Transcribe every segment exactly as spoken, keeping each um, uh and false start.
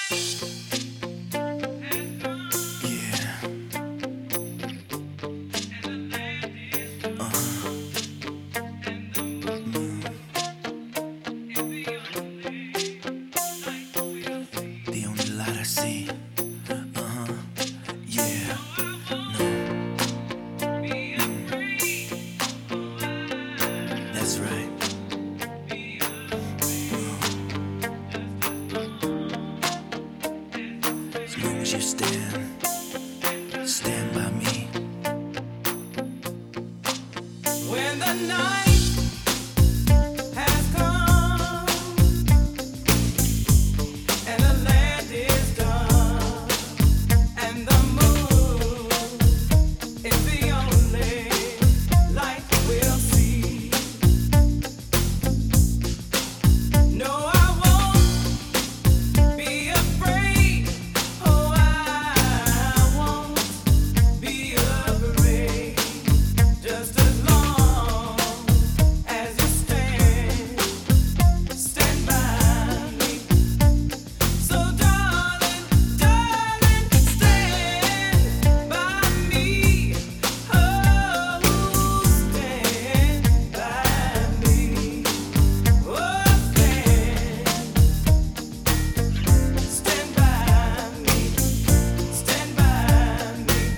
The only light I see. Uh-huh. Yeah. No. Mm. That's right. As long as you stand, stand by me. When the night has come and the land is dark and the moon is the only light we'll see. No, I won't be afraid. Oh, I won't be afraid. Just as long as you stand, stand by me. So darling, darling, stand by me. Oh, stand by me. Oh, stand, stand by me. Stand by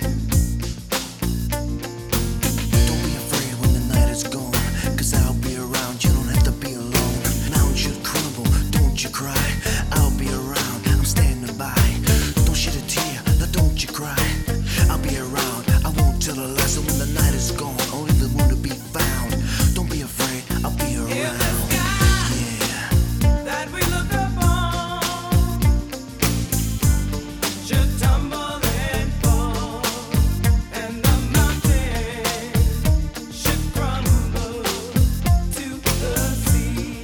me. Don't be afraid when the night is gone, cause I'll be around, you don't have to be alone. Mountains should crumble, don't you cry. I'll be around, I'm standing by. Don't shed a tear, now don't you cry. I'll be around, I won't tell a lie. So when the night is gone, only the moon to be found. Don't be afraid, I'll be In the around. sky Yeah. that we look upon should tumble and fall, and the mountain should crumble to the sea.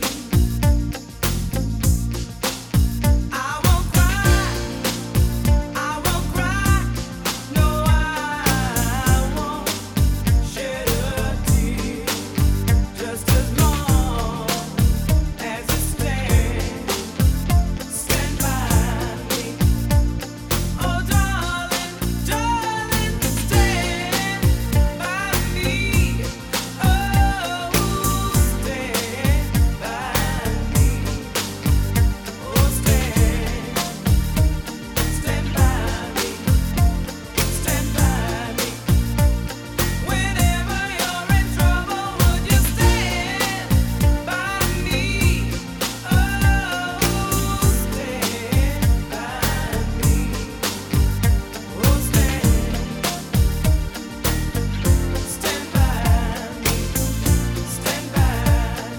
I won't cry, I won't cry, no, I won't shed a tear. Just as long as you stand, stand by me. Oh, darling, darling, stand by me. Oh, stand by me. Oh, stand, stand by me. Stand by me. Whenever you're in trouble, would you stand by me? Oh, stand by me. Oh, stand, stand by me. Stand by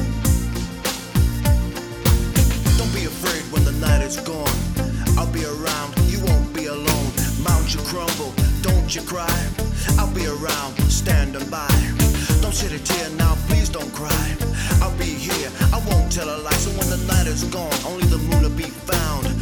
me. Don't be afraid when the night is gone. I'll be around, you won't be alone. Mountains you crumble, don't you cry. I'll be around, standing by. Don't shed a tear now, please don't cry. I'll be here, I won't tell a lie. So when the night is gone, only the moon will be found.